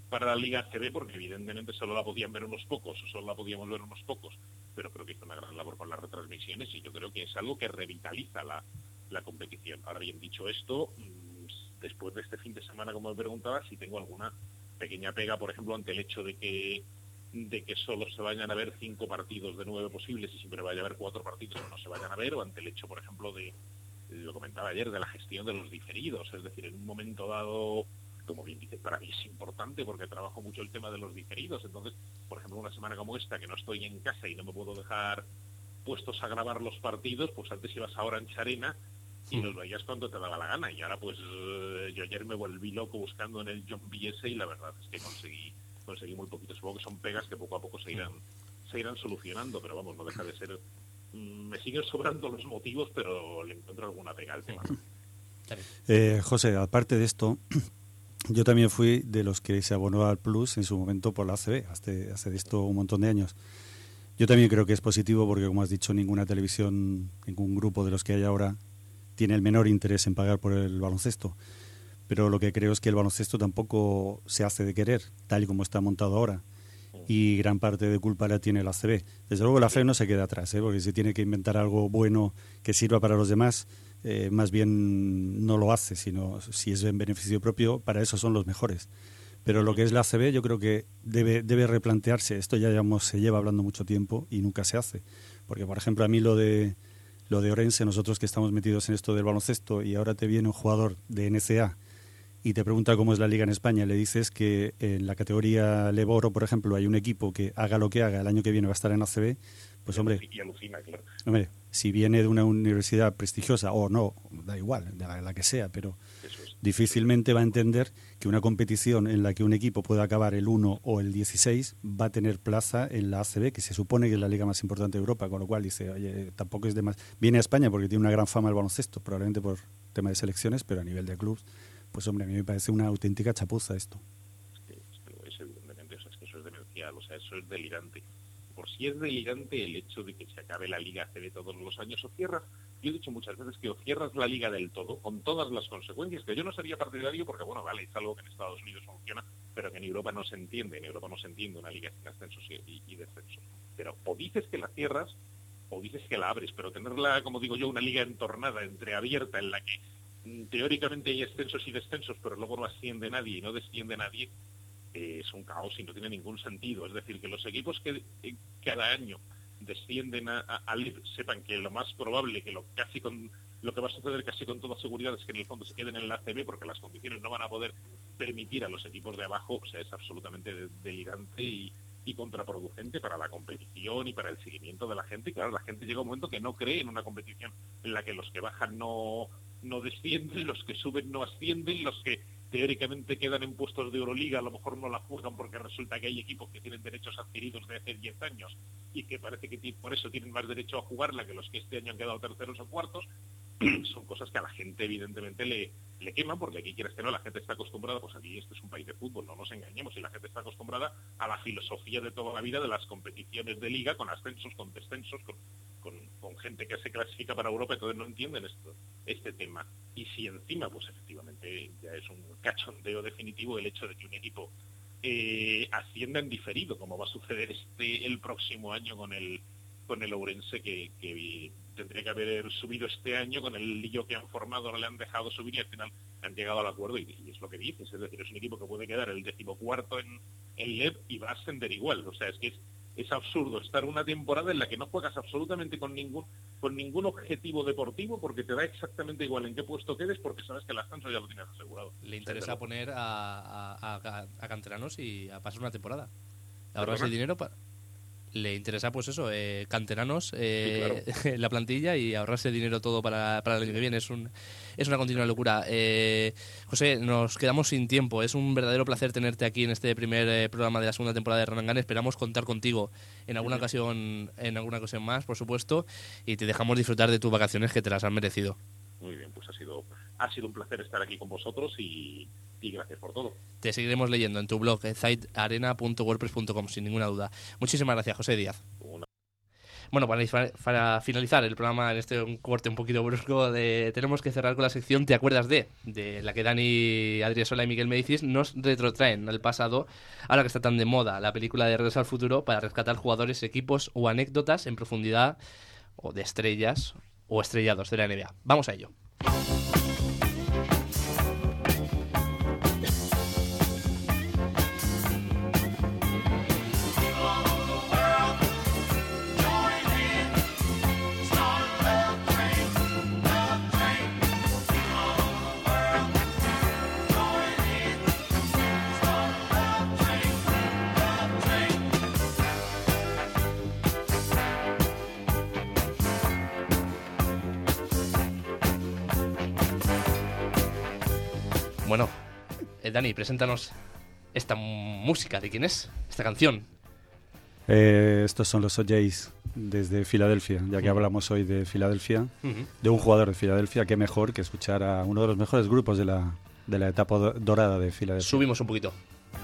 para la Liga A C B, porque evidentemente solo la podían ver unos pocos, o solo la podíamos ver unos pocos, pero creo que hizo una gran labor con las retransmisiones y yo creo que es algo que revitaliza la, la competición. Ahora bien, dicho esto, después de este fin de semana, como me preguntaba, si tengo alguna pequeña pega, por ejemplo, ante el hecho de que de que solo se vayan a ver cinco partidos de nueve posibles y siempre vaya a haber cuatro partidos que no se vayan a ver, o ante el hecho, por ejemplo, de, lo comentaba ayer, de la gestión de los diferidos, es decir, en un momento dado, como bien dice, para mí es importante porque trabajo mucho el tema de los diferidos, entonces, por ejemplo, una semana como esta, que no estoy en casa y no me puedo dejar puestos a grabar los partidos, pues antes ibas a Orange Arena y los veías cuando te daba la gana, y ahora pues yo ayer me volví loco buscando en el John B S y la verdad es que conseguí conseguí muy poquito. Supongo que son pegas que poco a poco se irán se irán solucionando, pero vamos, no deja de ser, mmm, me siguen sobrando los motivos, pero le encuentro alguna pega al tema. eh, José, aparte de esto, yo también fui de los que se abonó al Plus en su momento por la A C B, hace, hace de esto un montón de años. Yo también creo que es positivo porque, como has dicho, ninguna televisión, ningún grupo de los que hay ahora tiene el menor interés en pagar por el baloncesto. Pero lo que creo es que el baloncesto tampoco se hace de querer, tal y como está montado ahora. Y gran parte de culpa la tiene la A C B. Desde luego la A C B no se queda atrás, ¿eh? Porque si tiene que inventar algo bueno que sirva para los demás, eh, más bien no lo hace, sino si es en beneficio propio, para eso son los mejores. Pero lo que es la A C B yo creo que debe, debe replantearse. Esto ya digamos, se lleva hablando mucho tiempo y nunca se hace. Porque, por ejemplo, a mí lo de, lo de Orense, nosotros que estamos metidos en esto del baloncesto y ahora te viene un jugador de N C A y te pregunta cómo es la liga en España, le dices que en la categoría Leboro, por ejemplo, hay un equipo que haga lo que haga, el año que viene va a estar en A C B, pues hombre, y alucina, claro. Hombre, si viene de una universidad prestigiosa o no, da igual, de la, la que sea, pero es. difícilmente va a entender que una competición en la que un equipo pueda acabar el uno o el dieciséis va a tener plaza en la A C B, que se supone que es la liga más importante de Europa, con lo cual dice, oye, tampoco es de más... Viene a España porque tiene una gran fama el baloncesto, probablemente por tema de selecciones, pero a nivel de clubs, pues hombre, a mí me parece una auténtica chapuza esto. Es que, es que lo es, evidentemente, o sea, es que eso es demencial, o sea, eso es delirante. Por si es delirante el hecho de que se acabe la Liga A C B todos los años o cierras, yo he dicho muchas veces que o cierras la Liga del todo, con todas las consecuencias, que yo no sería partidario porque, bueno, vale, es algo que en Estados Unidos funciona, pero que en Europa no se entiende, en Europa no se entiende una liga sin ascensos y, y descensos. Pero o dices que la cierras, o dices que la abres, pero tenerla, como digo yo, una liga entornada, entreabierta, en la que teóricamente hay ascensos y descensos, pero luego no asciende nadie y no desciende nadie, eh, es un caos y no tiene ningún sentido. Es decir, que los equipos que eh, cada año descienden a, a, a L I B sepan que lo más probable, que lo casi con lo que va a suceder casi con toda seguridad es que en el fondo se queden en la A C B porque las condiciones no van a poder permitir a los equipos de abajo, o sea, es absolutamente delirante y, y contraproducente para la competición y para el seguimiento de la gente. Y claro, la gente llega a un momento que no cree en una competición en la que los que bajan no no descienden, los que suben no ascienden, los que teóricamente quedan en puestos de Euroliga a lo mejor no la juegan porque resulta que hay equipos que tienen derechos adquiridos de hace diez años y que parece que por eso tienen más derecho a jugarla que los que este año han quedado terceros o cuartos. Son cosas que a la gente evidentemente le, le queman, porque aquí quieres que no, la gente está acostumbrada, pues aquí este es un país de fútbol, no nos engañemos, y la gente está acostumbrada a la filosofía de toda la vida de las competiciones de liga, con ascensos, con descensos, con, con, con gente que se clasifica para Europa, entonces no entienden esto, este tema. Y si encima, pues efectivamente ya es un cachondeo definitivo el hecho de que un equipo eh, ascienda en diferido, como va a suceder este el próximo año con el con el Ourense, que, que tendría que haber subido este año, con el lío que han formado no le han dejado subir y al final han llegado al acuerdo, y, y es lo que dices, es decir, es un equipo que puede quedar el decimocuarto en el L E B y va a ascender igual, o sea, es que es, es absurdo estar una temporada en la que no juegas absolutamente con ningún con ningún objetivo deportivo, porque te da exactamente igual en qué puesto quedes, porque sabes que el ascenso ya lo tienes asegurado. Le interesa, o sea, poner a, a, a, a canteranos y a pasar una temporada. ¿Perdona? Ahorrarse dinero para... Le interesa, pues eso, eh, canteranos, eh, sí, claro. la plantilla y ahorrarse dinero todo para, para el año que viene. Es un es una continua locura. Eh, José, nos quedamos sin tiempo. Es un verdadero placer tenerte aquí en este primer eh, programa de la segunda temporada de Ranangan. Esperamos contar contigo en alguna ocasión, en alguna ocasión más, por supuesto, y te dejamos disfrutar de tus vacaciones, que te las han merecido. Muy bien, pues ha sido ha sido un placer estar aquí con vosotros y, y gracias por todo. Te seguiremos leyendo en tu blog, eh, zait arena punto wordpress punto com, sin ninguna duda. Muchísimas gracias, José Díaz. Una... Bueno, para, para finalizar el programa en este un corte un poquito brusco, de, tenemos que cerrar con la sección ¿Te acuerdas de? De la que Dani Adriesola y Miguel Médicis nos retrotraen al pasado, ahora que está tan de moda la película de Regreso al Futuro, para rescatar jugadores, equipos o anécdotas en profundidad o de estrellas o estrellados de la N B A. Vamos a ello. Bueno, eh, Dani, preséntanos esta música. ¿De quién es? Esta canción. Eh, estos son los O Js desde Filadelfia, ya que uh-huh. hablamos hoy de Filadelfia, uh-huh. de un jugador de Filadelfia. Qué mejor que escuchar a uno de los mejores grupos de la, de la etapa do- dorada de Filadelfia. Subimos un poquito.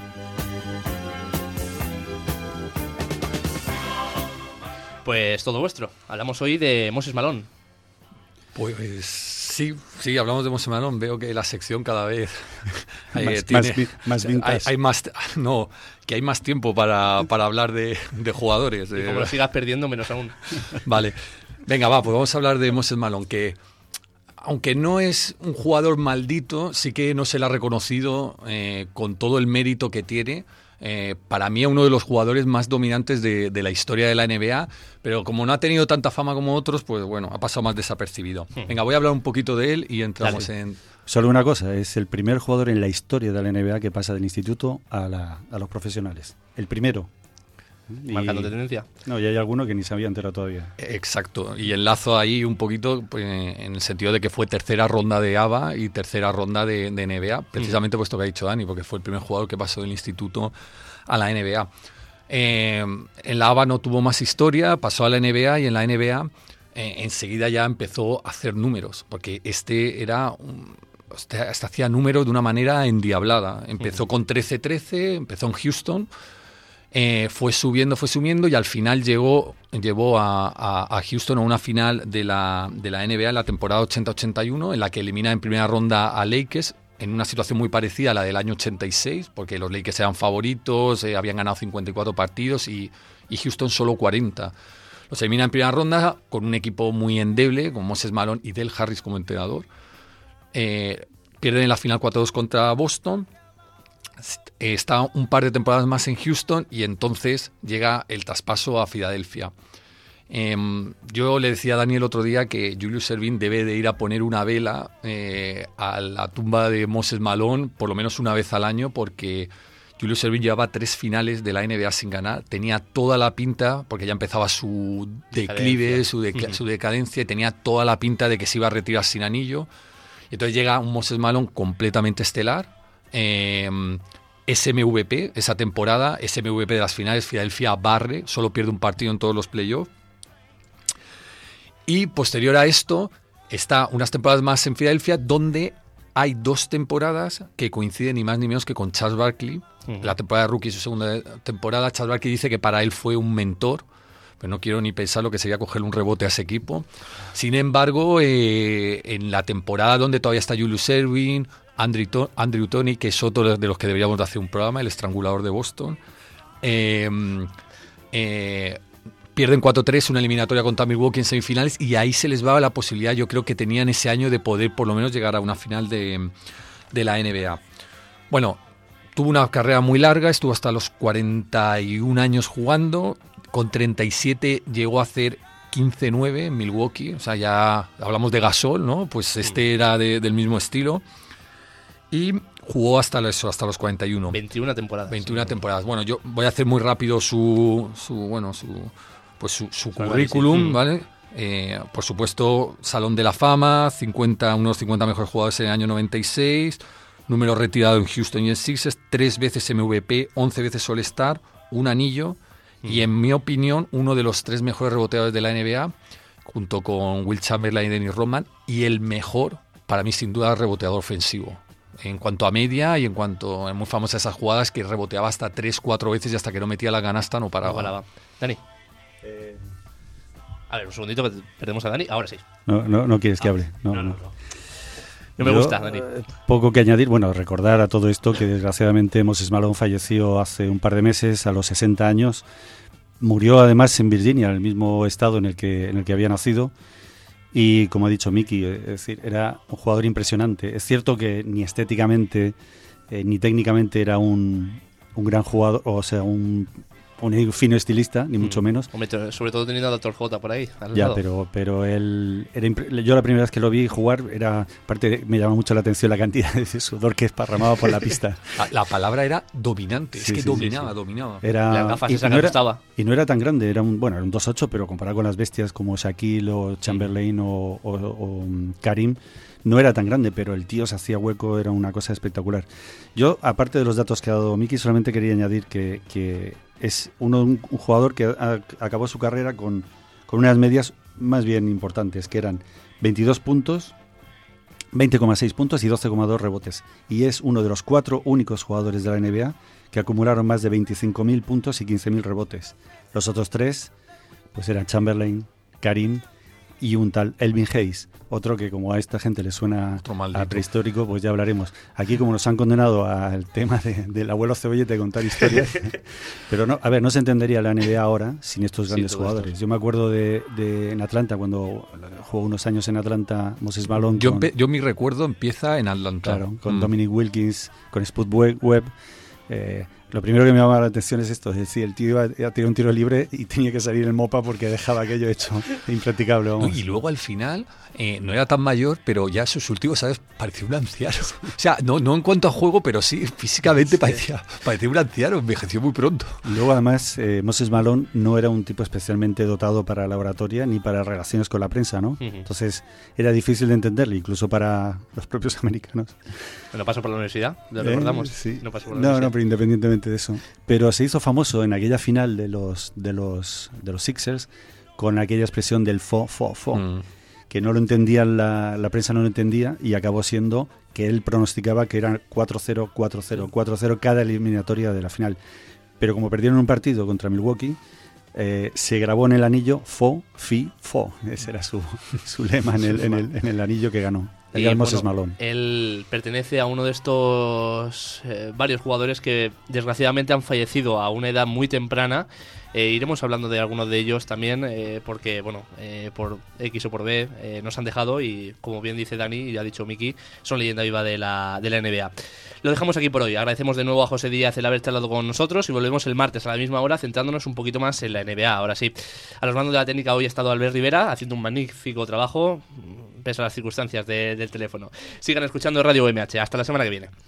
Pues todo vuestro. Hablamos hoy de Moses Malone. Pues sí, sí, hablamos de Moses Malone. Veo que la sección cada vez hay, más, tiene, más, más vintage. Hay, hay más, no, que hay más tiempo para, para hablar de, de jugadores. Y como lo sigas perdiendo, menos aún. Vale, venga, va, pues vamos a hablar de Moses Malone, que aunque no es un jugador maldito, sí que no se le ha reconocido eh, con todo el mérito que tiene. Eh, para mí es uno de los jugadores más dominantes de, de la historia de la N B A, pero como no ha tenido tanta fama como otros, pues bueno, ha pasado más desapercibido. Venga, voy a hablar un poquito de él y entramos Dale. en... Solo una cosa, es el primer jugador en la historia de la N B A que pasa del instituto a, la, a los profesionales. El primero. Y... Marcando tendencia. No, y hay alguno que ni se había enterado todavía. Exacto, y enlazo ahí un poquito pues, en el sentido de que fue tercera ronda de A B A y tercera ronda de, de N B A, precisamente mm. puesto que ha dicho Dani, porque fue el primer jugador que pasó del instituto a la N B A. Eh, en la A B A no tuvo más historia, pasó a la N B A y en la N B A eh, enseguida ya empezó a hacer números, porque este era... Un, este, este hacía números de una manera endiablada. Empezó mm. con trece trece, empezó en Houston... Eh, fue subiendo, fue subiendo y al final llegó, llevó a, a, a Houston a una final de la, de la N B A en la temporada ochenta ochenta y uno, en la que elimina en primera ronda a Lakers, en una situación muy parecida a la del año ochenta y seis, porque los Lakers eran favoritos, eh, habían ganado cincuenta y cuatro partidos y, y Houston solo cuarenta. Los elimina en primera ronda con un equipo muy endeble, con Moses Malone y Del Harris como entrenador. Eh, pierden en la final cuatro dos contra Boston. Está un par de temporadas más en Houston y entonces llega el traspaso a Filadelfia. Eh, yo le decía a Dani el otro día que Julius Erving debe de ir a poner una vela eh, a la tumba de Moses Malone por lo menos una vez al año, porque Julius Erving llevaba tres finales de la N B A sin ganar. Tenía toda la pinta, porque ya empezaba su declive, su, deca- su decadencia, y tenía toda la pinta de que se iba a retirar sin anillo. Y entonces llega un Moses Malone completamente estelar. Eh, S M V P esa temporada, S M V P de las finales, Filadelfia barre, solo pierde un partido en todos los playoffs. Y posterior a esto está unas temporadas más en Filadelfia, donde hay dos temporadas que coinciden ni más ni menos que con Charles Barkley. Uh-huh. La temporada de rookie y su segunda temporada, Charles Barkley dice que para él fue un mentor, pero no quiero ni pensar lo que sería cogerle un rebote a ese equipo. Sin embargo, eh, en la temporada donde todavía está Julius Erving, Andrew, to- Andrew Toney, que es otro de los que deberíamos de hacer un programa, el estrangulador de Boston, eh, eh, pierden cuatro tres, una eliminatoria contra Milwaukee en semifinales, y ahí se les va la posibilidad, yo creo que tenían ese año, de poder por lo menos llegar a una final de, de la N B A. Bueno, tuvo una carrera muy larga, estuvo hasta los cuarenta y un años jugando, con treinta y siete llegó a hacer quince nueve en Milwaukee, o sea, ya hablamos de Gasol, ¿no? Pues este era de, del mismo estilo. Y jugó hasta eso, hasta los cuarenta y uno. veintiuna temporadas. veintiuna temporadas. Bueno, yo voy a hacer muy rápido su, su bueno, su, pues su, su currículum, ¿vale? Eh, por supuesto, Salón de la Fama, cincuenta, unos cincuenta mejores jugadores en el año noventa y seis, número retirado en Houston y en Sixers, tres veces M V P, once veces All-Star, un anillo, mm. y en mi opinión, uno de los tres mejores reboteadores de la N B A, junto con Will Chamberlain y Dennis Rodman, y el mejor, para mí sin duda, reboteador ofensivo. En cuanto a media y en cuanto a muy famosas esas jugadas que reboteaba hasta tres, cuatro veces y hasta que no metía la canasta no paraba. No paraba. Dani. Eh, A ver, un segundito que perdemos a Dani. Ahora sí. No, no, no quieres que Ah, hable. No, no, no, no. no. No me Yo, gusta, Dani. eh, Poco que añadir. Bueno, recordar a todo esto que desgraciadamente Moses Malone falleció hace un par de meses, a los sesenta años. Murió además en Virginia, el mismo estado en el que, en el que había nacido. Y como ha dicho Miki, es decir, era un jugador impresionante. Es cierto que ni estéticamente eh, ni técnicamente era un, un gran jugador, o sea, un, un fino estilista, ni mucho menos. Hombre, sobre todo teniendo a Doctor J por ahí. Al Ya, lado. pero, pero él, era impre- yo la primera vez que lo vi jugar, era, aparte me llamó mucho la atención la cantidad de sudor que esparramaba por la pista. La, la palabra era dominante, Sí, es que sí, dominaba, sí, sí. dominaba. Era, Las gafas y, esas no que era, gustaba. y no era tan grande, era un, bueno, era un dos ocho, pero comparado con las bestias como Shaquille o Chamberlain o, o, o Karim, no era tan grande, pero el tío se hacía hueco, era una cosa espectacular. Yo, aparte de los datos que ha dado Miki, solamente quería añadir que, que es uno, un, un jugador que a, acabó su carrera con, con unas medias más bien importantes, que eran veintidós puntos, veinte coma seis puntos y doce coma dos rebotes. Y es uno de los cuatro únicos jugadores de la N B A que acumularon más de veinticinco mil puntos y quince mil rebotes. Los otros tres pues eran Chamberlain, Karim y un tal Elvin Hayes, otro que como a esta gente le suena Otro maldito. a prehistórico, pues ya hablaremos. Aquí como nos han condenado al tema de, del abuelo Cebollete de contar historias, pero no, a ver, no se entendería la N B A ahora sin estos Sin grandes todo jugadores. esto. Yo me acuerdo de, de en Atlanta, cuando jugó unos años en Atlanta Moses Malone, Yo, con, empe- yo mi recuerdo empieza en Atlanta. claro, con Mm. Dominic Wilkins, con Spud Webb. Eh, lo primero que me llamaba la atención es esto, es decir, el tío iba a tirar un tiro libre y tenía que salir el mopa porque dejaba aquello hecho impracticable. Vamos. Y luego al final, eh, no era tan mayor, pero ya sus últimos años parecía un anciano. O sea, no, no en cuanto a juego, pero sí físicamente parecía, parecía un anciano, envejeció muy pronto. Y luego además eh, Moses Malone no era un tipo especialmente dotado para la oratoria ni para relaciones con la prensa, ¿no? Ujú. Entonces era difícil de entenderle, incluso para los propios americanos. No pasó por la universidad, lo Eh, recordamos. sí. No pasó por la No, universidad. no, pero independientemente de eso. Pero se hizo famoso en aquella final de los de los de los Sixers con aquella expresión del fo, fo, fo, Mm. que no lo entendía, la, la prensa no lo entendía y acabó siendo que él pronosticaba que eran cuatro cero, cuatro cero, cuatro cero cada eliminatoria de la final. Pero como perdieron un partido contra Milwaukee, eh, se grabó en el anillo fo, fi, fo. Ese era su, su lema en el, en, el, en el anillo que ganó. Y, El Moses bueno, Malone. Él pertenece a uno de estos eh, varios jugadores que desgraciadamente han fallecido a una edad muy temprana. Eh, iremos hablando de algunos de ellos también, eh, porque bueno, eh, por X o por B eh, nos han dejado y, como bien dice Dani y ha dicho Miki, son leyenda viva de la, de la N B A. Lo dejamos aquí por hoy. Agradecemos de nuevo a José Díaz el haber charlado con nosotros y volvemos el martes a la misma hora centrándonos un poquito más en la N B A. Ahora sí, a los mandos de la técnica hoy ha estado Albert Rivera haciendo un magnífico trabajo pese a las circunstancias de- del teléfono. Sigan escuchando Radio U M H. Hasta la semana que viene.